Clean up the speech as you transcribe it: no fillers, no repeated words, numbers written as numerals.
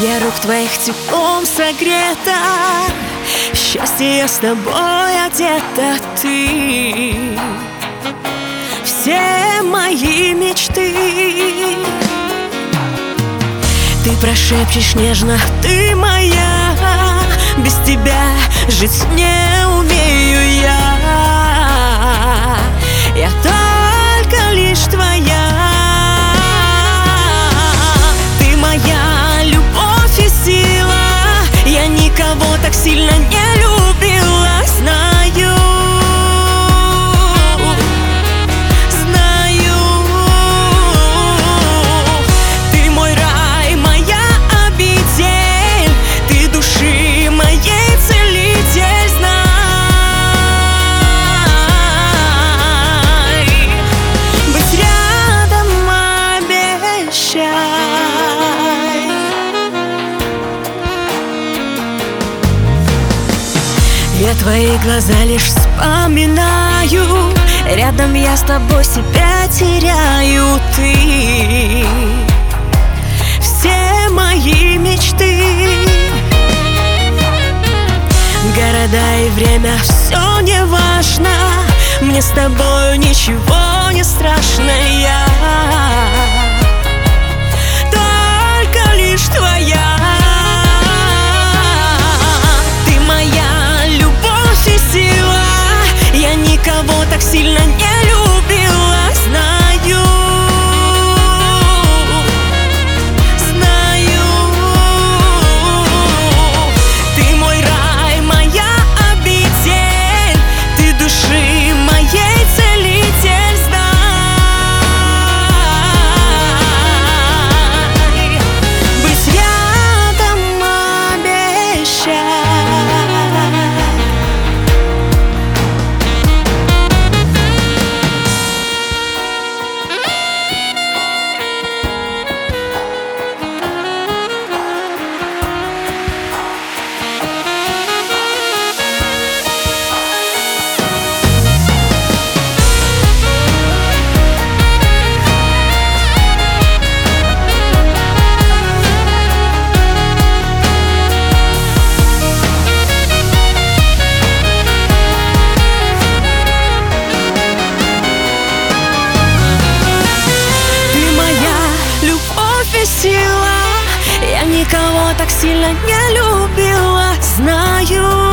Я рук твоих теплом согрета, в счастье я с тобой одета. Ты все мои мечты. Ты прошепчешь нежно, ты моя. Без тебя жить не умею я. Я только лишь твоя. Ты моя любовь и сила. Я никого так сильно не любила. Знаю, знаю. Ты мой рай, моя обитель. Ты души моей целитель. Знай, быть рядом обещай. Я твои глаза лишь вспоминаю. Рядом я с тобой себя теряю. Ты все мои мечты. Города и время, все не важно. Мне с тобою ничего не страшно. Я только лишь твоя. Ты моя любовь и сила. Я никого так сильно не любила. Знаю, знаю. Ты мой рай, моя обитель. Ты души моей целитель. Знай, быть рядом обещай. Сила. Я никого так сильно не любила. Знаю,